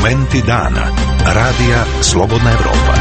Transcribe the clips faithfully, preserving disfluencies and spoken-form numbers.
Dokumenti dana. Radija Slobodna Evropa.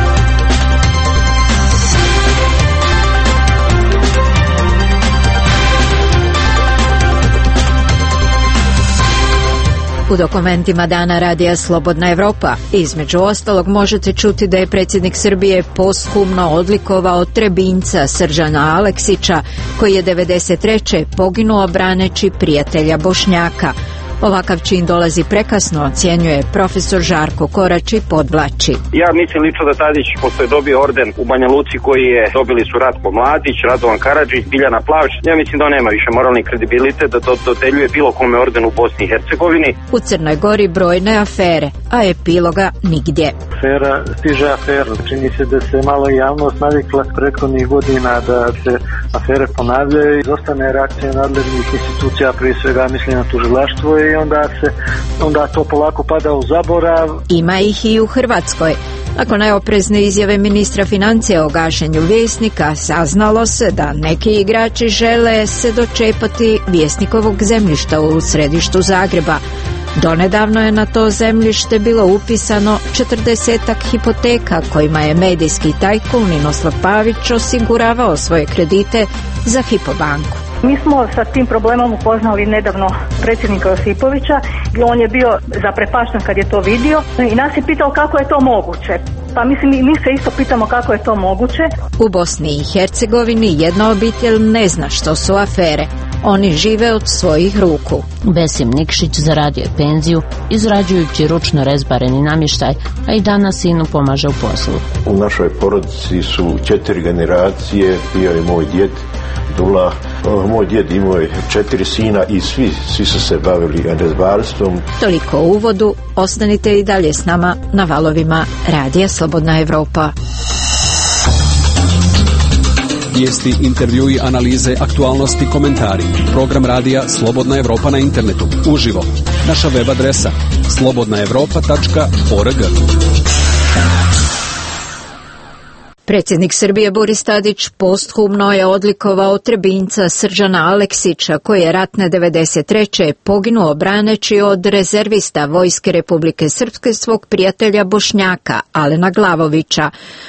U dokumentima dana Radija Slobodna Evropa između ostalog možete čuti da je predsjednik Srbije posthumno odlikovao Trebinjca Srđana Aleksića, koji je devedeset treće poginuo braneći prijatelja Bošnjaka. Ovakav čin dolazi prekasno, ocjenjuje profesor Žarko Korać i podvlači. Ja mislim lično da Tadić, pošto je dobio orden u Banja Luci koji je dobili su Ratko Mladić, Radovan Karadžić, Biljana Plavšić, ja mislim da on nema više moralni kredibilitet da to dodeljuje bilo kome orden u Bosni i Hercegovini. U Crnoj Gori brojne afere, a epiloga nigdje. Afera stiže afera. Čini se da se malo javnost navikla prethodnih godina da se afere ponavljaju i zostane reakcija nadležnih institucija, prije svega mislim na tužilaštvo, i onda se onda to polako pada u zaborav. Ima ih i u Hrvatskoj. Nakon neoprezne izjave ministra financija o gašenju Vjesnika, saznalo se da neki igrači žele se dočepati Vjesnikovog zemljišta u središtu Zagreba. Donedavno je na to zemljište bilo upisano četrdesetak hipoteka kojima je medijski tajkun Ninoslav Pavić osiguravao svoje kredite za Hypo banku. Mi smo sa tim problemom upoznali nedavno predsjednika Josipovića i on je bio zaprepašten kad je to vidio i nas je pitao kako je to moguće. Pa mislim, mi se isto pitamo kako je to moguće. U Bosni i Hercegovini jedna obitelj ne zna što su afere. Oni žive od svojih ruku. Besim Nikšić zaradio je penziju izrađujući ručno rezbareni namještaj, a i danas sinu pomaže u poslu. U našoj porodici su četiri generacije, bio je moj djed Dula, moj djed imao je četiri sina i svi, svi su se bavili rezbarstvom. Toliko u uvodu, ostanite i dalje s nama na valovima Radija Slobodna Evropa. Vijesti, intervjui, analize, aktualnosti, komentari. Program Radija Slobodna Evropa na internetu. Uživo. Naša web adresa slobodna evropa tačka org. Predsjednik Srbije Boris Tadić posthumno je odlikovao Trebinjca Srđana Aleksića, koji je ratne devedeset treće poginuo braneći od rezervista Vojske Republike Srpske svog prijatelja Bošnjaka, Alena Glavovića.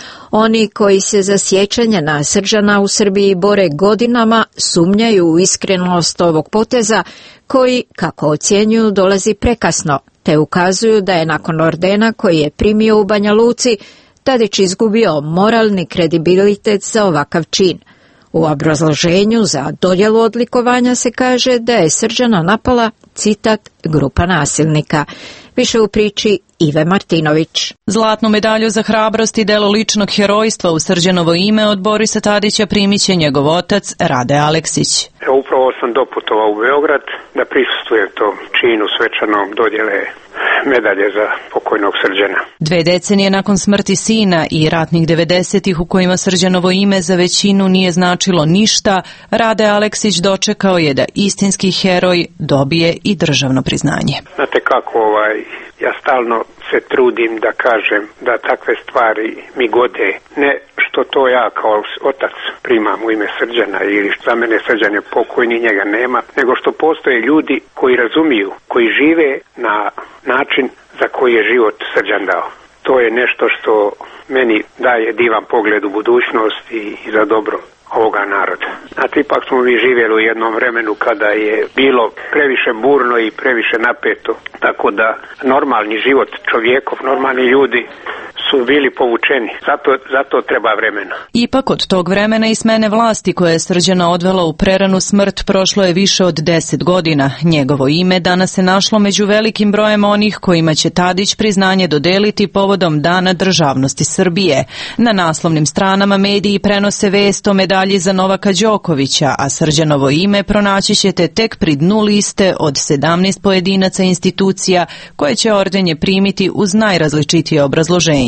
Oni koji se za sjećanje na Srđana u Srbiji bore godinama sumnjaju u iskrenost ovog poteza koji, kako ocjenjuju, dolazi prekasno, te ukazuju da je nakon ordena koji je primio u Banja Luci Tadić izgubio moralni kredibilitet za ovakav čin. U obrazloženju za dodjelu odlikovanja se kaže da je Srđana napala, citat, grupa nasilnika. Više u priči Ive Martinović. Zlatnu medalju za hrabrost i delo ličnog herojstva u Srđanovo ime od Borisa Tadića primit će njegov otac Rade Aleksić. Evo, upravo sam doputovao u Beograd da prisustvujem tom činu svečanom dodjele medalje za pokojnog Srđana. Dve decenije nakon smrti sina i ratnih devedesetih u kojima Srđanovo ime za većinu nije značilo ništa, Rade Aleksić dočekao je da istinski heroj dobije i državno priznanje. Znate kako, ovaj, ja stalno se trudim da kažem da takve stvari mi gode, ne što to ja kao otac primam u ime Srđana ili što za mene Srđan je pokojni, njega nema, nego što postoje ljudi koji razumiju, koji žive na način za koji je život Srđan dao. To je nešto što meni daje divan pogled u budućnost i, i za dobro ovoga naroda. Znate, ipak smo mi živjeli u jednom vremenu kada je bilo previše burno i previše napeto, tako da normalni život čovjekov, normalni ljudi su bili povučeni. Zato, zato treba vremena. Ipak od tog vremena i smene vlasti koja je Srđana odvela u preranu smrt prošlo je više od deset godina. Njegovo ime danas se našlo među velikim brojem onih kojima će Tadić priznanje dodeliti povodom Dana državnosti Srbije. Na naslovnim stranama mediji prenose vest o medalji za Novaka Đokovića, a Srđanovo ime pronaći ćete tek pri dnu liste od sedamnaest pojedinaca institucija koje će ordenje primiti uz najrazličitije obrazloženje.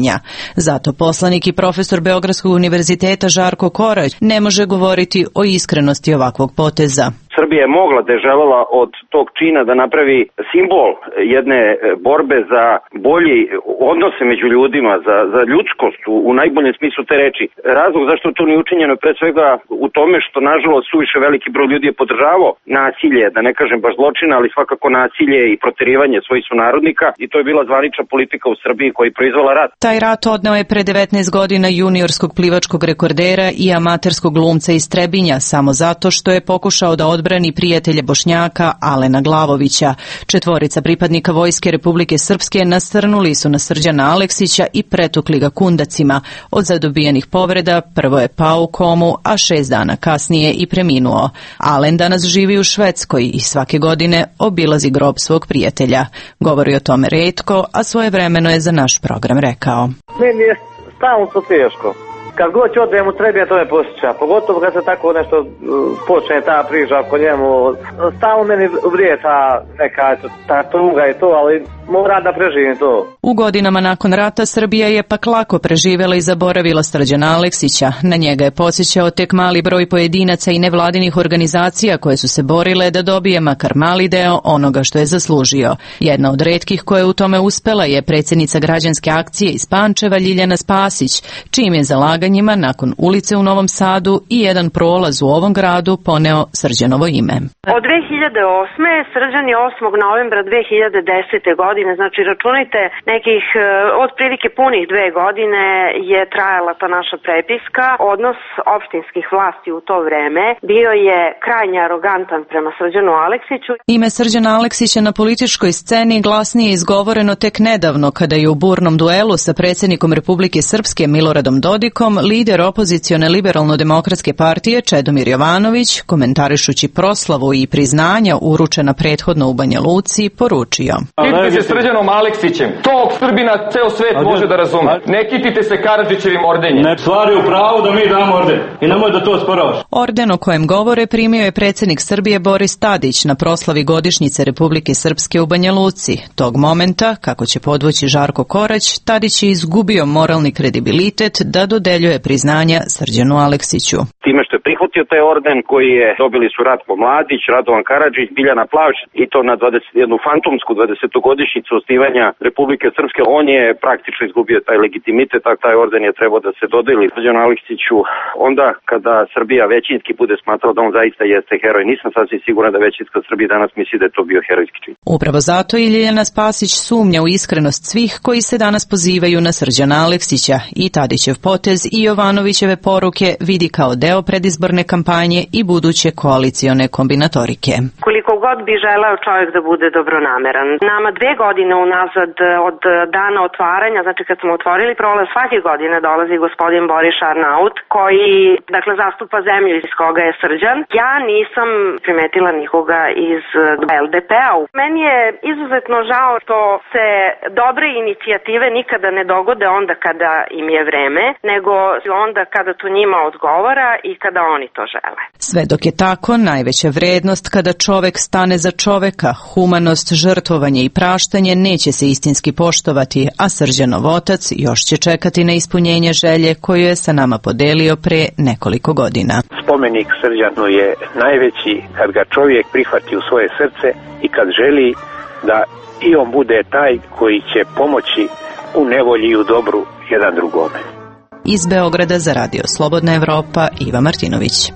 istrebljenja. Zato poslanik i profesor Beogradskog univerziteta Žarko Korać ne može govoriti o iskrenosti ovakvog poteza. Srbija je mogla da je želela od tog čina da napravi simbol jedne borbe za bolji odnose među ljudima, za, za ljudskost u, u najboljem smislu te reči. Razlog zašto to nije učinjeno je pre svega u tome što nažalost suviše veliki broj ljudi je podržavao nasilje, da ne kažem baš zločina, ali svakako nasilje i proterivanje svojih sunarodnika i to je bila zvanična politika u Srbiji koja je proizvala rat. Taj rat odneo je pre devetnaest godina juniorskog plivačkog rekordera i amaterskog glumca iz Trebinja samo zato što je pokušao da odbrani prijatelje Bošnjaka Alena Glavovića. Četvorica pripadnika Vojske Republike Srpske nasrnuli su na Srđana Aleksića i pretukli ga kundacima. Od zadobijenih povreda prvo je pao u komu, a šest dana kasnije i preminuo. Alen danas živi u Švedskoj i svake godine obilazi grob svog prijatelja. Govori o tome retko, a svojevremeno je za naš program rekao. Meni je stalno to teško. Kad god ću odem u Trebinje, to me posjeća. Pogotovo kad se tako nešto počne ta priča oko njemu. Stalno meni vrije ta neka ta tuga i to, ali moram da preživim to. U godinama nakon rata Srbija je pak lako preživjela i zaboravila Srđana Aleksića. Na njega je podsjećao tek mali broj pojedinaca i nevladinih organizacija koje su se borile da dobije makar mali deo onoga što je zaslužio. Jedna od retkih koja je u tome uspela je predsjednica građanske akcije iz Pančeva Ljiljana Spasić, čim je zalaganjima nakon ulice u Novom Sadu i jedan prolaz u ovom gradu poneo Srđanovo ime. Od dve hiljade osme. Srđan je osmog novembra dve hiljade desete. godine, znači računajte nekih otprilike punih dve godine je trajala ta naša prepiska. Odnos opštinskih vlasti u to vreme bio je krajnje arogantan prema Srđanu Aleksiću. Ime Srđana Aleksića na političkoj sceni glasnije izgovoreno tek nedavno kada je u burnom duelu sa predsjednikom Republike Srpske Miloradom Dodikom lider opozicione liberalno-demokratske partije Čedomir Jovanović, komentarišući proslavu i priznanja uručena prethodno u Banja Luci, poručio. Kitite se Srđanom Aleksićem, tog Srbina ceo svet može da razume. Ne kitite se Karadžićevim ordenjem. Ne stvari u pravu da mi damo orden i nemoj da to osporavaš. Orden o kojem govore primio je predsjednik Srbije Boris Tadić na proslavi godišnjice Republike Srpske u Banja Luci. Tog momenta, kako će podvući Žarko Korać, Tadić je izgubio moralni kredibilitet da dodeljuje priznanja Srđanu Aleksiću. Time što je prihvatio taj orden koji je dobili su Ratko Mladić, Radovan Karadžić, Biljana Plavšić i to na dvadeset jednu fantomsku dvadesetogodišnjicu osnivanja Republike Srpske, on je praktično izgubio taj legitimitet, a taj orden je trebao da se dodeli Srđanu Aleksiću onda kada Srbija većinski bude smatrala da on zaista jeste heroj. Nisam sasvim siguran da većinska Srbija danas misli da je to bio herojski čin. Upravo zato i Ljiljana Spasić sumnja u iskrenost svih koji se danas pozivaju na Srđana Aleksića i Tadićev potez i Jovanovićeve poruke vidi kao deo predizborne kampanje i buduće koalicione kombinatorike. Koliko god bi želeo čovjek da bude dobronameran. Nama dve godine unazad od dana otvaranja, znači kad smo otvorili prolaz, svake godine dolazi gospodin Boris Arnaut koji, dakle, zastupa zemlju iz koga je Srđan. Ja nisam primetila nikoga iz el de pe-a. Meni je izuzetno žao što se dobre inicijative nikada ne dogode onda kada im je vreme, nego onda kada to njima odgovara i kada oni to žele. Sve dok je tako, najveća vrednost kada čovek stane za čoveka, humanost, žrtvovanje i praštanje neće se istinski poštovati, a Srđanov otac još će čekati na ispunjenje želje koju je sa nama podelio pre nekoliko godina. Spomenik Srđanu je najveći kad ga čovjek prihvati u svoje srce i kad želi da i on bude taj koji će pomoći u nevolji i u dobru jedan drugome. Iz Beograda za Radio Slobodna Evropa, Iva Martinović.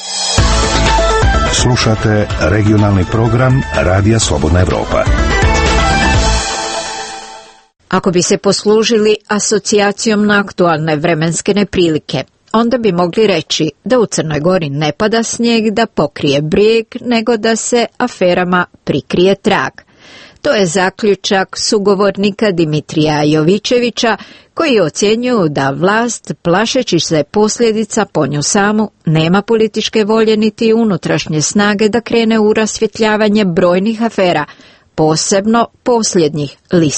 Slušate regionalni program Radija Slobodna Evropa. Ako bi se poslužili asocijacijom na aktualne vremenske neprilike, onda bi mogli reći da u Crnoj Gori ne pada snijeg da pokrije brijeg, nego da se aferama prikrije trag. To je zaključak sugovornika Dimitrija Jovićevića, koji ocjenjuju da vlast, plašeći se posljedica po nju samu, nema političke volje niti unutrašnje snage da krene u rasvjetljavanje brojnih afera, posebno posljednjih listing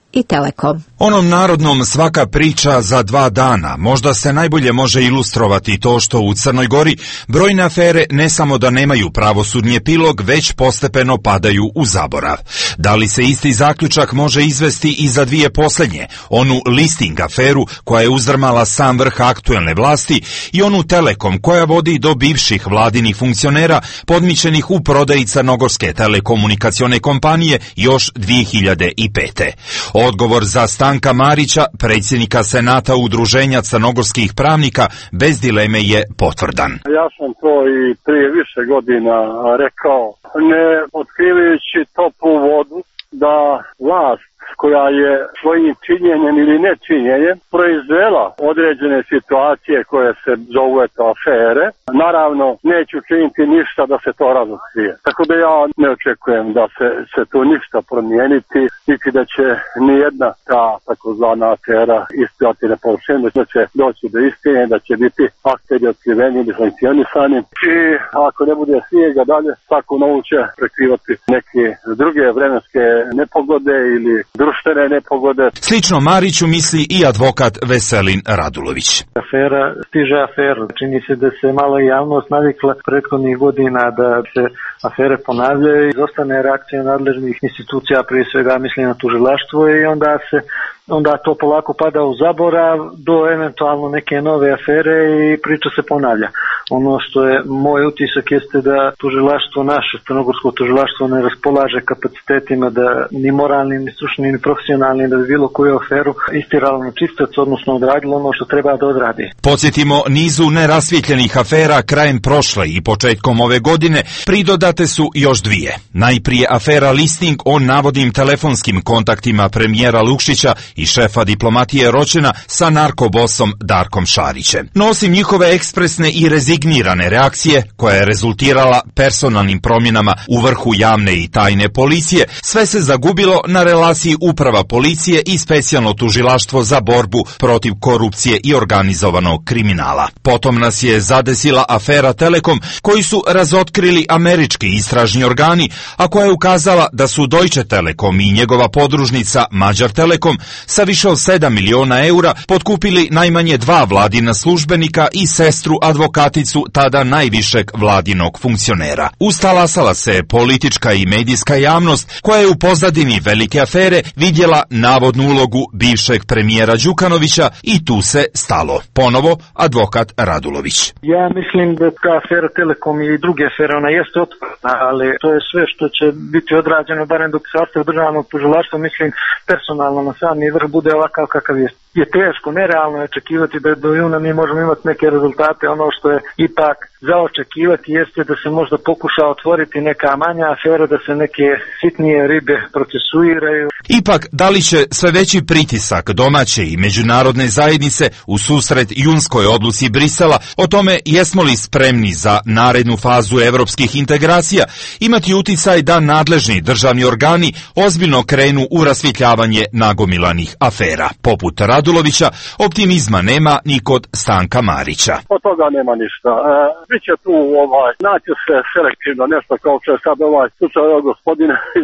i Telekom. Onom narodnom svaka priča za dva dana možda se najbolje može ilustrovati to što u Crnoj Gori brojne afere ne samo da nemaju pravosudni epilog, već postepeno padaju u zaborav. Da li se isti zaključak može izvesti i za dvije posljednje, onu listing aferu koja je uzdrmala sam vrh aktuelne vlasti i onu Telekom koja vodi do bivših vladinih funkcionera podmićenih u prodaji crnogorske telekomunikacione kompanije još dvije hiljade pete. Odgovor za Stanka Marića, predsjednika Senata Udruženja crnogorskih pravnika, bez dileme je potvrdan. Ja sam to i prije više godina rekao, ne otkrivajući toplu vodu, da vlast koja je svojim činjenjem ili nečinjenjem proizvela određene situacije koje se zovu eto afere. Naravno, neću činiti ništa da se to razotkrije. Tako da ja ne očekujem da se, se tu ništa promijeniti, niti da će nijedna ta takozvana afera isplivati na površinu, da će doći do istine, da će biti akteri otkriveni ili sankcionisani. I ako ne bude snijega dalje, svako novu će prekrivati neke druge vremenske nepogode ili društvene nepogode. Slično Mariću misli i advokat Veselin Radulović. Afera stiže aferu. Čini se da se malo javnost navikla prethodnih godina da se afere ponavljaju i zostane reakcija nadležnih institucija, prije svega mislim na tužilaštvo, i onda se onda to polako pada u zaborav do eventualno neke nove afere i priča se ponavlja. Ono što je moj utisak jeste da tužilaštvo, naše crnogorsko tužilaštvo, ne raspolaže kapacitetima da ni moralni, ni stručni, ni profesionalni da bi bilo koju aferu istiralo na čistac, odnosno odradilo ono što treba da odradi. Podsjetimo, nizu nerasvjetljenih afera krajem prošle i početkom ove godine pridodate su još dvije. Najprije afera listing o navodnim telefonskim kontaktima premijera Lukšića i šefa diplomatije Ročena sa narkobosom Darkom Šarićem. No osim njihove ekspresne i rezignirane reakcije, koja je rezultirala personalnim promjenama u vrhu javne i tajne policije, sve se zagubilo na relaciji uprava policije i specijalno tužilaštvo za borbu protiv korupcije i organizovanog kriminala. Potom nas je zadesila afera Telekom, koji su razotkrili američki istražni organi, a koja je ukazala da su Deutsche Telekom i njegova podružnica Mađar Telekom sa više od sedam miliona eura potkupili najmanje dva vladina službenika i sestru advokaticu tada najvišeg vladinog funkcionera. Ustalasala se politička i medijska javnost koja je u pozadini velike afere vidjela navodnu ulogu bivšeg premijera Đukanovića i tu se stalo. Ponovo advokat Radulović. Ja mislim da ta afera Telekom i druge afere, ona jeste otvorena, ali to je sve što će biti odrađeno, barem dok sastav državnog tužilaštva, mislim, personalno na sami vrh bude ovakav kakav je. Je teško, nerealno je očekivati da do juna mi možemo imati neke rezultate. Ono što je ipak za očekivati jeste da se možda pokuša otvoriti neka manja afera, da se neke sitnije ribe procesuiraju. Ipak, da li će sve veći pritisak domaće i međunarodne zajednice u susret junskoj odluci Brisela o tome jesmo li spremni za narednu fazu evropskih integracija imati uticaj da nadležni državni organi ozbiljno krenu u rasvjetljavanje nagomilanih afera. Poput Radulovića, optimizma nema ni kod Stanka Marića. Od toga nema ništa. E, biće tu ovaj, naći se selektivno nešto kao što je sad ovaj slučaj ovog gospodina iz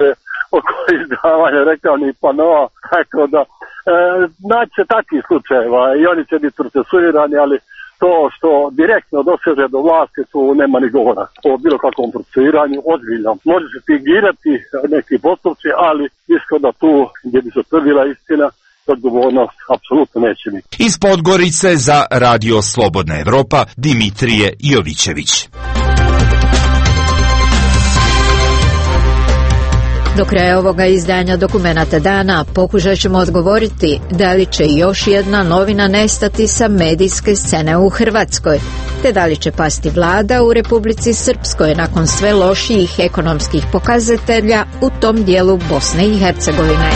oko izdavanja reklamnih panova, tako da e, naći se takvih slučajeva i oni će biti procesuirani, ali to što direktno doseže do vlasti, tu nema ni govora o bilo kakvom procesuiranju, ozbiljno. Može se fingirati neki postupci, ali ishoda tu gdje bi se utvrdila istina, odgovornost apsolutno neće biti. Iz Podgorice za Radio Slobodna Evropa, Dimitrije Jovićević. Do kraja ovoga izdanja Dokumenata dana pokušat ćemo odgovoriti da li će još jedna novina nestati sa medijske scene u Hrvatskoj, te da li će pasti vlada u Republici Srpskoj nakon sve lošijih ekonomskih pokazatelja u tom dijelu Bosne i Hercegovine.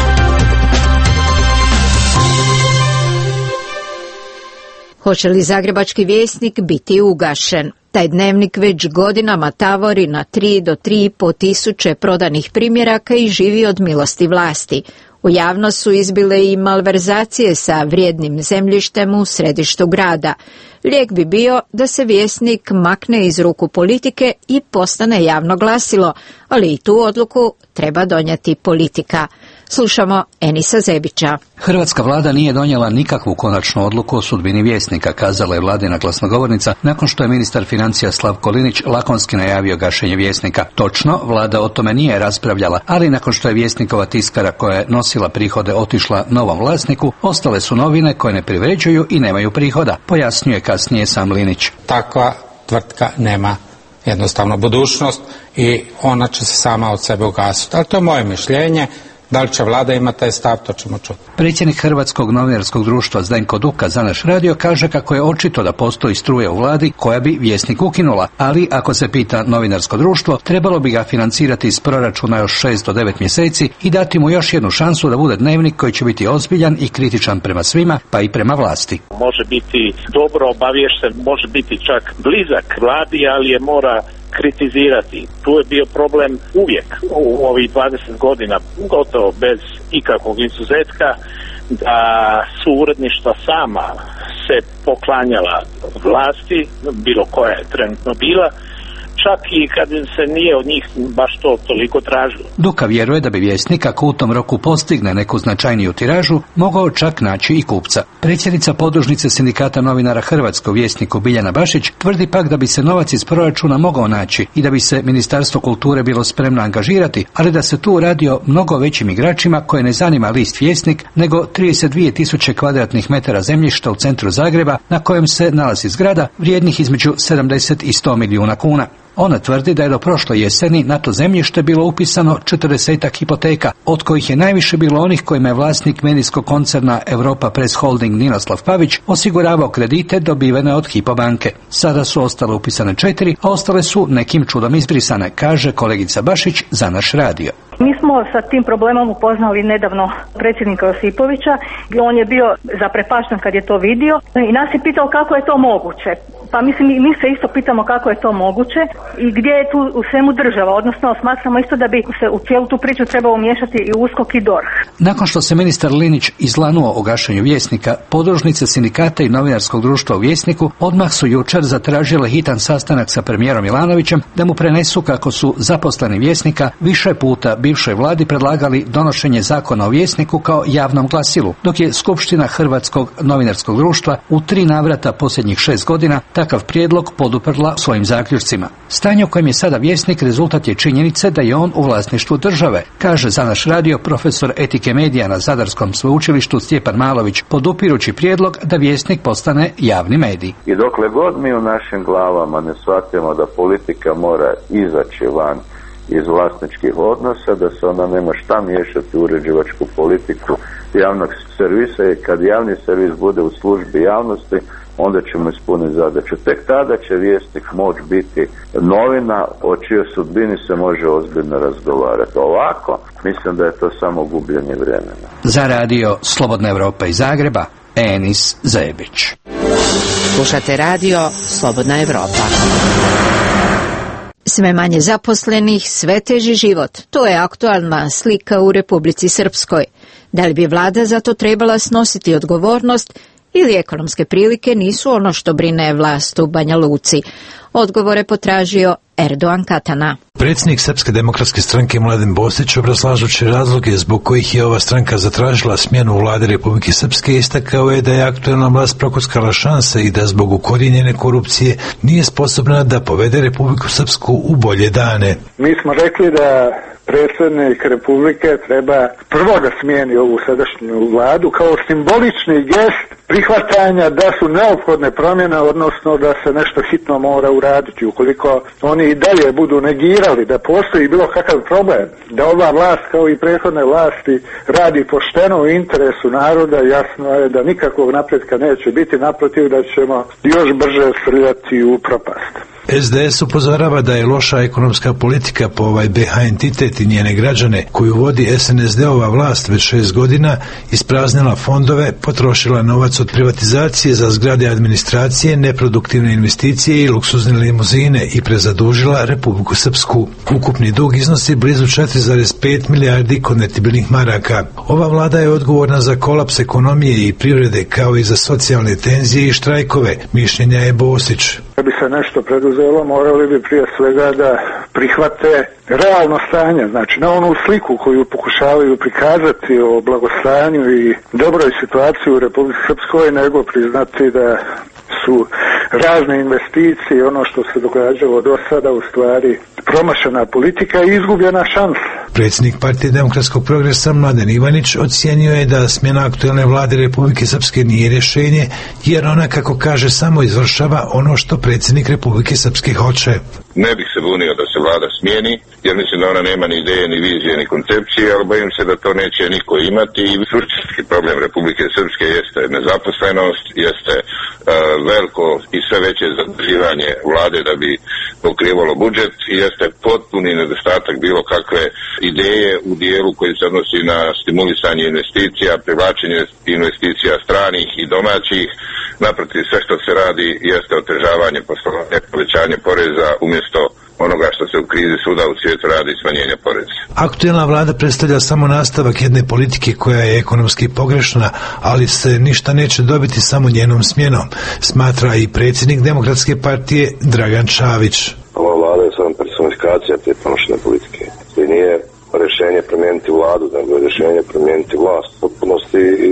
Hoće li Zagrebački vjesnik biti ugašen? Taj dnevnik već godinama tavori na tri do tri i po tisuće prodanih primjeraka i živi od milosti vlasti. U javnost su izbile i malverzacije sa vrijednim zemljištem u središtu grada. Lijek bi bio da se vjesnik makne iz ruku politike i postane javno glasilo, ali i tu odluku treba donijeti politika. Slušamo Enisa Zebića. Hrvatska vlada nije donijela nikakvu konačnu odluku o sudbini Vjesnika, kazala je vladina glasnogovornica nakon što je ministar financija Slavko Linić lakonski najavio gašenje Vjesnika. Točno, vlada o tome nije raspravljala, ali nakon što je Vjesnikova tiskara koja je nosila prihode otišla novom vlasniku, ostale su novine koje ne privređuju i nemaju prihoda, pojasnjuje kasnije sam Linić. Takva tvrtka nema jednostavno budućnost i ona će se sama od sebe ugasiti. Ali to je moje mišljenje. Da li će vlada imati taj stav, to ćemo čuti. Predsjednik Hrvatskog novinarskog društva Zdenko Duka za naš radio kaže kako je očito da postoji struja u vladi koja bi Vjesnik ukinula, ali ako se pita novinarsko društvo, trebalo bi ga financirati iz proračuna još šest do devet mjeseci i dati mu još jednu šansu da bude dnevnik koji će biti ozbiljan i kritičan prema svima, pa i prema vlasti. Može biti dobro obaviješten, može biti čak blizak vladi, ali je mora kritizirati. Tu je bio problem uvijek u ovih dvadeset godina, gotovo bez ikakvog izuzetka, da su uredništva sama se poklanjala vlasti, bilo koja je trenutno bila, čak i kad se nije od njih baš to toliko tražilo. Duka vjeruje da bi Vjesnik, ako u tom roku postigne neku značajniju tiražu, mogao čak naći i kupca. Predsjednica podružnice Sindikata novinara Hrvatskog Vjesniku Biljana Bašić tvrdi pak da bi se novac iz proračuna mogao naći i da bi se Ministarstvo kulture bilo spremno angažirati, ali da se tu radi o mnogo većim igračima koje ne zanima list Vjesnik, nego trideset dvije tisuće kvadratnih metara zemljišta u centru Zagreba na kojem se nalazi zgrada vrijednih između sedamdeset i sto milijuna kuna. Ona tvrdi da je do prošle jeseni na to zemljište bilo upisano četrdesetak hipoteka, od kojih je najviše bilo onih kojima je vlasnik medijskog koncerna Europa Press Holding Ninoslav Pavić osiguravao kredite dobivene od Hypo banke. Sada su ostale upisane četiri, a ostale su nekim čudom izbrisane, kaže kolegica Bašić za naš radio. Mi smo sa tim problemom upoznali nedavno predsjednika Josipovića. On je bio zaprepašten kad je to vidio i nas je pitao kako je to moguće. Pa mislim, mi se isto pitamo kako je to moguće i gdje je tu u svemu država, odnosno smatramo isto da bi se u cijelu tu priču trebao umiješati i USKOK i D O R H. Nakon što se ministar Linić izlanuo o gašenju Vjesnika, podružnice sindikata i novinarskog društva u Vjesniku odmah su jučer zatražile hitan sastanak sa premijerom Milanovićem da mu prenesu kako su zaposleni Vjesnika više puta bivšoj vladi predlagali donošenje zakona o Vjesniku kao javnom glasilu, dok je Skupština Hrvatskog novinarskog društva u tri navrata posljednjih šest godina takav prijedlog poduprla svojim zaključcima. Stanje u kojem je sada Vjesnik rezultat je činjenice da je on u vlasništvu države, kaže za naš radio profesor etike medija na Zadarskom sveučilištu Stjepan Malović, podupirući prijedlog da Vjesnik postane javni medij. I dokle god mi u našim glavama ne shvatimo da politika mora izaći van iz vlasničkih odnosa, da se ona nema šta miješati u uređivačku politiku javnog servisa i kad javni servis bude u službi javnosti, onda ćemo ispuniti zadaću. Tek tada će Vjesnik moći biti novina o čijoj sudbini se može ozbiljno razgovarati. Ovako, mislim da je to samo gubljenje vremena. Za radio Slobodna Evropa iz Zagreba, Enis Zebić. Slušate radio Slobodna Evropa. Sve manje zaposlenih, sve teži život. To je aktualna slika u Republici Srpskoj. Da li bi vlada za to trebala snositi odgovornost ili ekonomske prilike nisu ono što brine vlast u Banja Luci? Odgovore potražio Erdogan Katana. Predsjednik Srpske demokratske stranke Mladen Bosić, obrazlažući razloge zbog kojih je ova stranka zatražila smjenu u vladi Republike Srpske, istakao je da je aktualna vlast prokockala šanse i da zbog ukorijenjene korupcije nije sposobna da povede Republiku Srpsku u bolje dane. Mi smo rekli da predsjednik Republike treba prvo da smijeni ovu sadašnju vladu kao simbolični gest prihvatanja da su neophodne promjene, odnosno da se nešto hitno mora uraditi. Ukoliko oni i dalje budu negirali da postoji bilo kakav problem, da ova vlast kao i prethodne vlasti radi pošteno u interesu naroda, jasno je da nikakvog napretka neće biti, naprotiv da ćemo još brže srljati u propast. S D S upozorava da je loša ekonomska politika po ovaj B H entitet i njene građane koju vodi S N S D-ova vlast već šest godina ispraznila fondove, potrošila novac od privatizacije za zgrade administracije, neproduktivne investicije i luksuzne limuzine i prezadužila Republiku Srpsku. Ukupni dug iznosi blizu četiri zarez pet milijardi konvertibilnih maraka. Ova vlada je odgovorna za kolaps ekonomije i privrede kao i za socijalne tenzije i štrajkove, mišljenja je Bosić. Da bi se nešto preduzelo, morali bi prije svega da prihvate realno stanje, znači na onu sliku koju pokušavaju prikazati o blagostanju i dobroj situaciji u Republici Srpskoj, nego priznati da su razne investicije, ono što se događalo do sada u stvari promašena politika i izgubljena šansa. Predsjednik Partije demokratskog progresa Mladen Ivanić ocijenio je da smjena aktuelne vlade Republike Srpske nije rješenje, jer ona, kako kaže, samo izvršava ono što predsjednik Republike Srpske hoće. Ne bih se bunio da se vlada smijeni, jer mislim da ona nema ni ideje, ni vizije, ni koncepcije, ali bojim se da to neće niko imati i suštinski problem Republike Srpske jeste nezaposlenost, jeste uh, veliko i sve veće zaduživanje vlade da bi pokrivalo budžet i jeste potpuni nedostatak bilo kakve ideje u dijelu koji se odnosi na stimulisanje investicija, privlačenje investicija stranih i domaćih. Naprotiv, sve što se radi jeste otežavanje poslovanja, povećanje poreza umjesto onoga što se u krizi svuda u svijetu radi, smanjenja poreza. Aktuelna vlada predstavlja samo nastavak jedne politike koja je ekonomski pogrešna, ali se ništa neće dobiti samo njenom smjenom, smatra i predsjednik Demokratske partije Dragan Čavić. Ova vlada je samo personifikacija te promašene politike. I nije rješenje promijeniti vladu, nego je rješenje promijeniti vlast u potpunosti i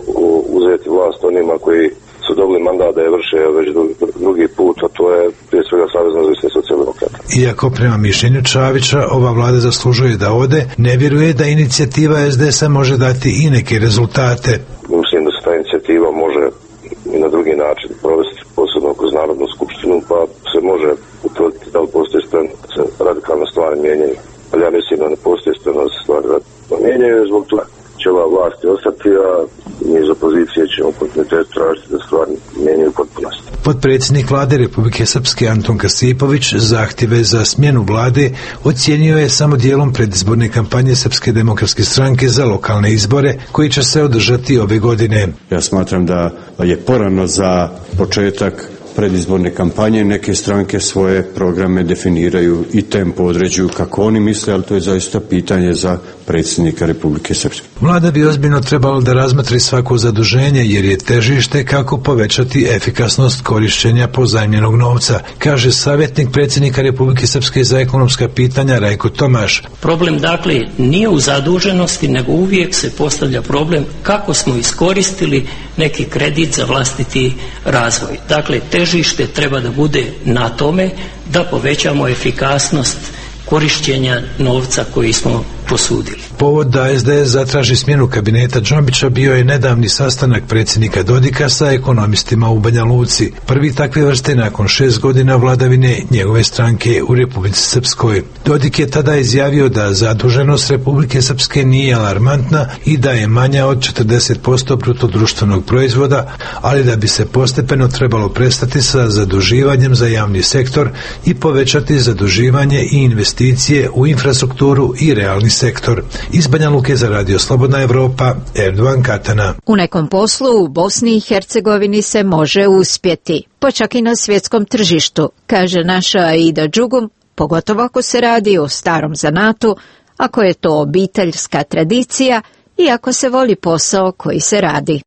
uzeti vlast onima koji su dobili mandat da je vrše već drugi put, a to je prije svega Savez nezavisnih socijaldemokrata. Iako prema mišljenju Čavića ova vlada zaslužuje da ode, ne vjeruje da inicijativa es de es a može dati i neke rezultate. Mislim da se ta inicijativa može i na drugi način provesti, posebno kroz Narodnu skupštinu, pa se može utvrditi da li postoji spremno da se radikalne stvari mijenjaju. Ali ja mislim da ne postoji spremno da se stvari radikalno mijenjaju, zbog toga će ova vlast ostati, a mi iz opozicije ćemo kontinuitet tražiti da stvari mijenjaju potpunosti. Potpredsjednik vlade Republike Srpske Anton Kasipović zahtjeve za smjenu vlade ocijenio je samo dijelom predizborne kampanje Srpske demokratske stranke za lokalne izbore koji će se održati ove godine. Ja smatram da je porano za početak predizborne kampanje, neke stranke svoje programe definiraju i tempo određuju kako oni misle, ali to je zaista pitanje za predsjednika Republike Srpske. Vlada bi ozbiljno trebalo da razmotri svako zaduženje, jer je težište kako povećati efikasnost korišćenja pozajmljenog novca, kaže savjetnik predsjednika Republike Srpske za ekonomska pitanja Rajko Tomaš. Problem dakle nije u zaduženosti, nego uvijek se postavlja problem kako smo iskoristili neki kredit za vlastiti razvoj. Dakle, težište treba da bude na tome da povećamo efikasnost korišćenja novca koji smo posudili. Povod da es de es zatraži smjenu kabineta Džombića bio je nedavni sastanak predsjednika Dodika sa ekonomistima u Banja Luci. Prvi takve vrste nakon šest godina vladavine njegove stranke u Republici Srpskoj. Dodik je tada izjavio da zaduženost Republike Srpske nije alarmantna i da je manja od četrdeset posto bruto društvenog proizvoda, ali da bi se postepeno trebalo prestati sa zaduživanjem za javni sektor i povećati zaduživanje i investicije u infrastrukturu i realni sektor. Iz Banja Luke za Radio Slobodna Evropa, Erdovan Katana. U nekom poslu u Bosni i Hercegovini se može uspjeti, pa čak i na svjetskom tržištu, kaže naša Aida Džugum, pogotovo ako se radi o starom zanatu, ako je to obiteljska tradicija i ako se voli posao koji se radi.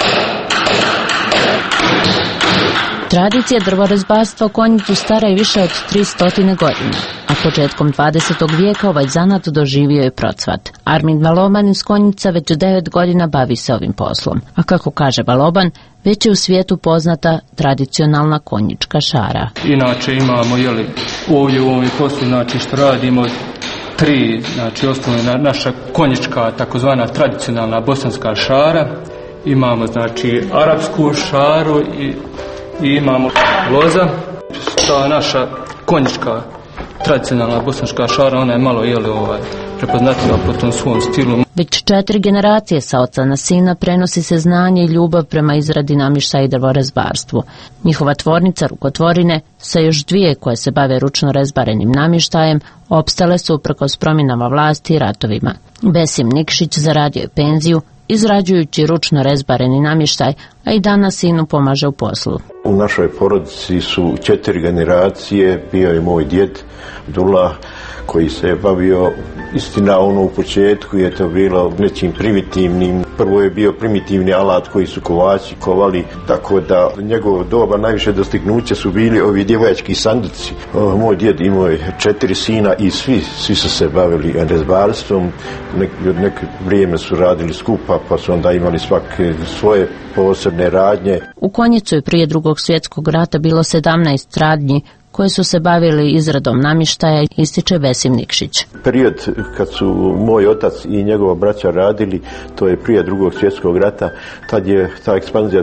Tradicija drvorezbarstva u Konjicu stara je više od tristo godina, a početkom dvadesetog vijeka ovaj zanat doživio je procvat. Armin Baloban iz Konjica već devet godina bavi se ovim poslom, a kako kaže Baloban, već je u svijetu poznata tradicionalna konjička šara. Inače imamo, jeli, ovdje u ovom poslu, znači što radimo, tri, znači osnovna naša konjička, takozvana tradicionalna bosanska šara, imamo znači arapsku šaru i I imamo loza, ta naša konjička tradicionalna bosanska šara, ona je malo jeli ovaj, prepoznatljiva po tom svom stilu. Već četiri generacije sa oca na sina prenosi se znanje i ljubav prema izradi namještaja i drvorezbarstvu. Njihova tvornica rukotvorine sa još dvije koje se bave ručno rezbarenim namještajem opstale su uprkos promjenama vlasti i ratovima. Besim Nikšić zaradio je penziju izrađujući ručno rezbareni namještaj, a i danas sinu pomaže u poslu. U našoj porodici su četiri generacije, bio je moj djed Dula koji se je bavio Istina, ono u početku je to bilo nečim primitivnim. Prvo je bio primitivni alat koji su kovači kovali, tako da njegovo doba najviše dostignuće su bili ovi djevojački sanduci. O, moj djed imao je četiri sina i svi, svi su se bavili rezbarstvom. Nek, neko vrijeme su radili skupa, pa su onda imali svake svoje posebne radnje. U Konjicu je prije drugog svjetskog rata bilo sedamnaest radnji koje su se bavili izradom namještaja, ističe Vesim Nikšić. Period kad su moj otac i njegova braća radili, to je prije drugog svjetskog rata, tad je ta ekspanzija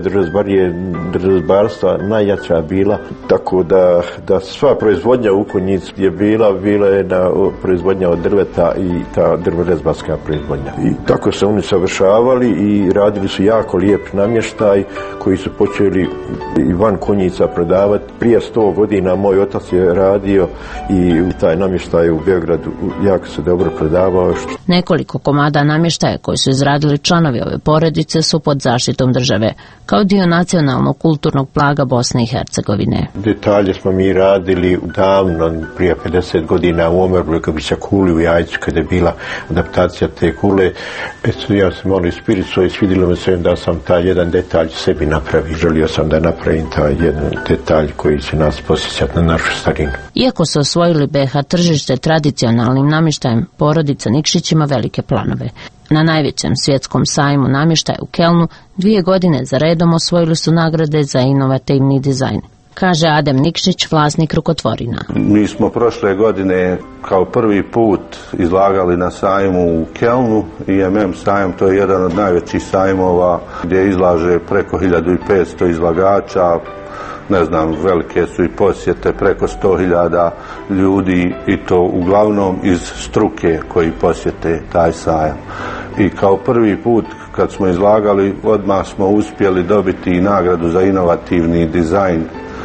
drvozbarstva najjača bila, tako da, da sva proizvodnja u Konjicu je bila, bila je na proizvodnja od drveta i ta drvorezbarska proizvodnja. I tako se oni savršavali i radili su jako lijep namještaj koji su počeli i van Konjica prodavati. Prije sto godina moj otac je radio i taj namještaj u Beogradu jako se dobro prodavao. Nekoliko komada namještaja koji su izradili članovi ove porodice su pod zaštitom države, kao dio nacionalnog kulturnog blaga Bosne i Hercegovine. Detalje smo mi radili davno, prije pedeset godina u Omer Blegovića kuli u Jajcu, kada je bila adaptacija te kule. Eto, ja sam malo ispiricao i svidilo mi se da sam taj jedan detalj sebi napravio. Želio sam da napravim taj jedan detalj koji će nas posjećati na našu starinu. Iako su osvojili B iH tržište tradicionalnim namještajem, porodica Nikšić ima velike planove. Na najvećem svjetskom sajmu namještaja u Kelnu dvije godine za redom osvojili su nagrade za inovativni dizajn, kaže Adem Nikšić, vlasnik rukotvorina. Mi smo prošle godine kao prvi put izlagali na sajmu u Kelnu. I M M sajam, to je jedan od najvećih sajmova gdje izlaže preko hiljadu petsto izlagača. Ne znam, velike su i posjete, preko sto hiljada ljudi i to uglavnom iz struke koji posjete taj sajam. I kao prvi put kad smo izlagali, odmah smo uspjeli dobiti i nagradu za inovativni dizajn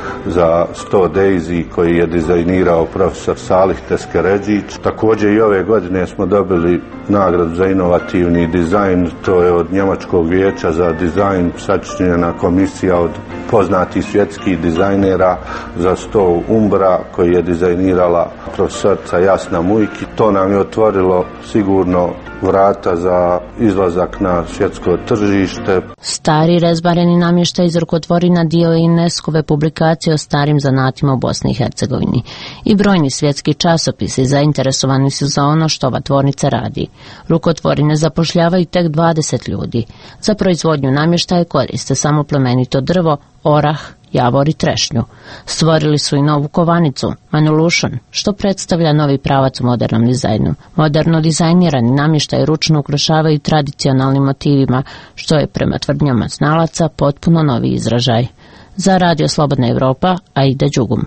za sto Daisy koji je dizajnirao profesor Salih Teskeređić. Također i ove godine smo dobili nagradu za inovativni dizajn, to je od Njemačkog vijeća za dizajn, sačinjena komisija od poznatih svjetskih dizajnera za sto Umbra koji je dizajnirala profesorca Jasna Mujki. To nam je otvorilo sigurno vrata za izlazak na svjetsko tržište. Stari rezbareni namještaj iz rukotvorina dio je UNESCO-ve publikacije o starim zanatima u Bosni i Hercegovini. I brojni svjetski časopisi zainteresovani su za ono što ova tvornica radi. Rukotvorine zapošljavaju tek dvadeset ljudi. Za proizvodnju namještaja koriste samo plemenito drvo, orah, javor i trešnju. Stvorili su i novu kovanicu, Manolution, što predstavlja novi pravac u modernom dizajnu. Moderno dizajnirani namještaj ručno ukrašavaju tradicionalnim motivima, što je prema tvrdnjama znalaca potpuno novi izražaj. Za Radio Slobodna Evropa, Aida Đugum.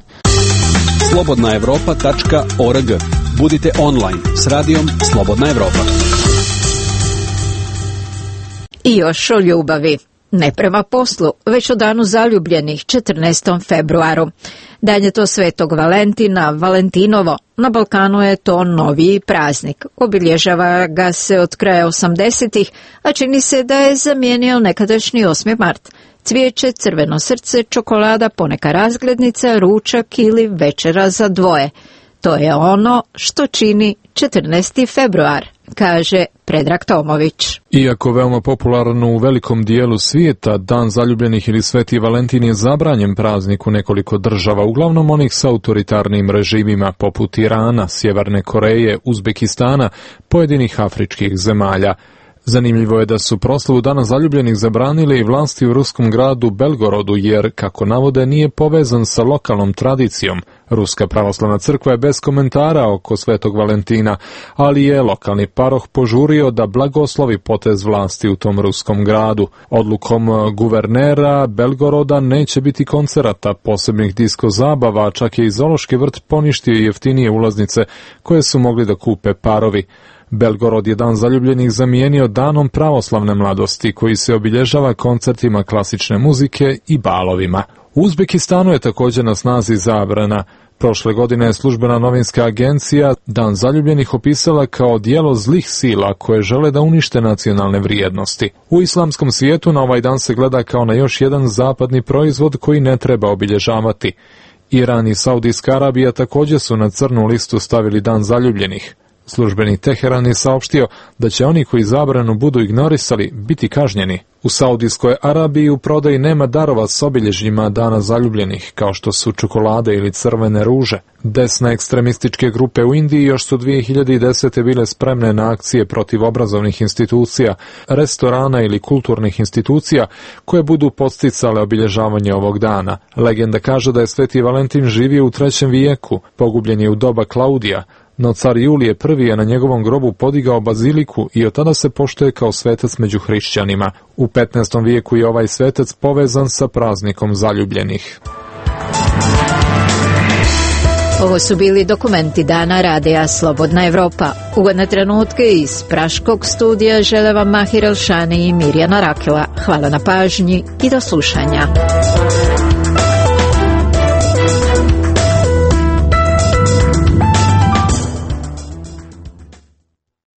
slobodna evropa tačka org. Budite online s radijom Slobodna Evropa. I još o ljubavi. Ne prema poslu, već o danu zaljubljenih četrnaestom februaru. Dan je to Svetog Valentina, Valentinovo. Na Balkanu je to noviji praznik. Obilježava ga se od kraja osamdesetih, a čini se da je zamijenio nekadašnji osmi mart. Cvijeće, crveno srce, čokolada, poneka razglednica, ručak ili večera za dvoje. To je ono što čini četrnaesti februar, kaže Predrag Tomović. Iako veoma popularan u velikom dijelu svijeta, Dan zaljubljenih ili Sveti Valentin je zabranjen praznik u nekoliko država, uglavnom onih s autoritarnim režimima poput Irana, Sjeverne Koreje, Uzbekistana, pojedinih afričkih zemalja. Zanimljivo je da su proslavu Dana zaljubljenih zabranili i vlasti u ruskom gradu Belgorodu jer, kako navode, nije povezan sa lokalnom tradicijom. Ruska pravoslavna crkva je bez komentara oko Svetog Valentina, ali je lokalni paroh požurio da blagoslovi potez vlasti u tom ruskom gradu. Odlukom guvernera Belgoroda neće biti koncerata, posebnih disko zabava, čak je i zoološki vrt poništio jeftinije ulaznice koje su mogli da kupe parovi. Belgorod je Dan zaljubljenih zamijenio Danom pravoslavne mladosti koji se obilježava koncertima klasične muzike i balovima. U Uzbekistanu je također na snazi zabrana. Prošle godine je službena novinska agencija Dan zaljubljenih opisala kao djelo zlih sila koje žele da unište nacionalne vrijednosti. U islamskom svijetu na ovaj dan se gleda kao na još jedan zapadni proizvod koji ne treba obilježavati. Iran i Saudijska Arabija također su na crnu listu stavili Dan zaljubljenih. Službeni Teheran je saopštio da će oni koji zabranu budu ignorisali biti kažnjeni. U Saudijskoj Arabiji u prodaji nema darova s obilježjima Dana zaljubljenih, kao što su čokolade ili crvene ruže. Desne ekstremističke grupe u Indiji još su dvije hiljade desete. bile spremne na akcije protiv obrazovnih institucija, restorana ili kulturnih institucija koje budu podsticale obilježavanje ovog dana. Legenda kaže da je Sveti Valentin živio u trećem vijeku, pogubljen je u doba Klaudija, no car Julije prvi je na njegovom grobu podigao baziliku i od tada se poštuje kao svetac među hrišćanima. U petnaestom vijeku je ovaj svetac povezan sa praznikom zaljubljenih. Ovo su bili dokumenti dana radija Slobodna Evropa. Ugodne trenutke iz Praškog studija žele vam Mahir Elšani i Mirjana Rakela. Hvala na pažnji i do slušanja.